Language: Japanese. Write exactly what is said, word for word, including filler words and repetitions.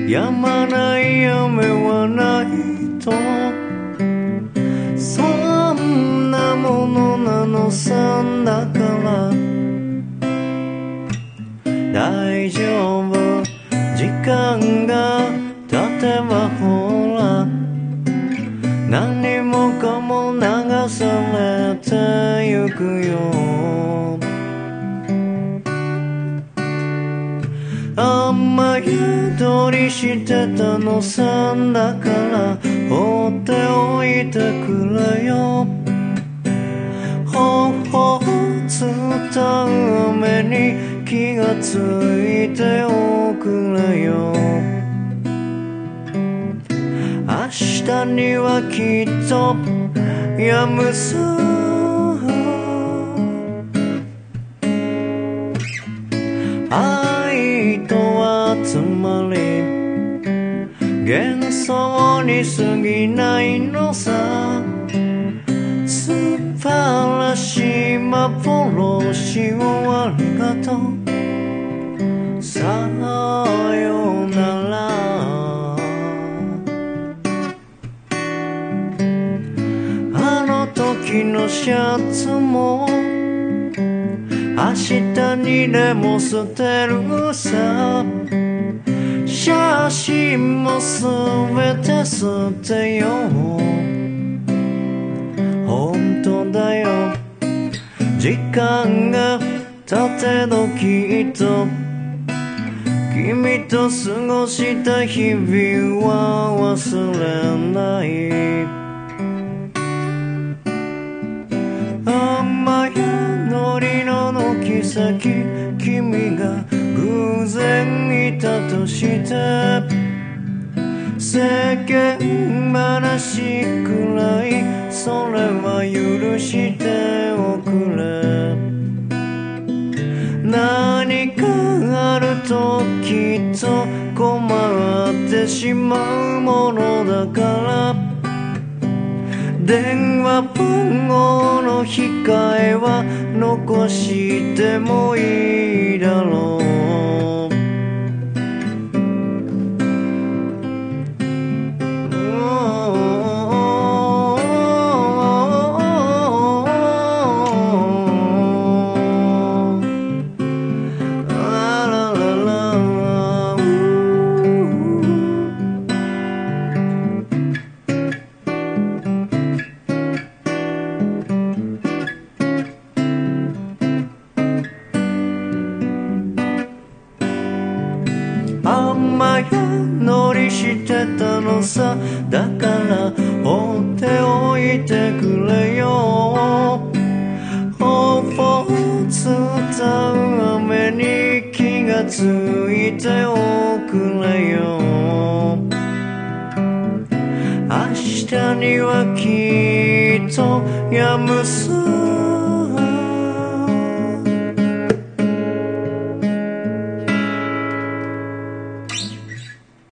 止まない雨はないとそんなものなのさだから大丈夫時間が経てばほら何もかも流されてゆくよ雨宿りしてたのさだから放っておいてくれよほほつった雨に気がついておくれよ明日にはきっと止むさ愛とはつまり幻想に過ぎないのさ素晴らしい幻をありがとうさよならあの時のシャツも明日にでも捨てるさ写真もすべて捨てよう本当だよ時間が経てどきっと君と過ごした日々は忘れない雨宿りの軒先君が偶然いたとして世間話くらいそれは許しておくれ何かあるときっと困ってしまうものだから電話番号の控えは残してもいいだろう雨宿りしてたのさだから放っておいてくれよほぼつった雨に気がついておくれよ明日にはきっと止むさ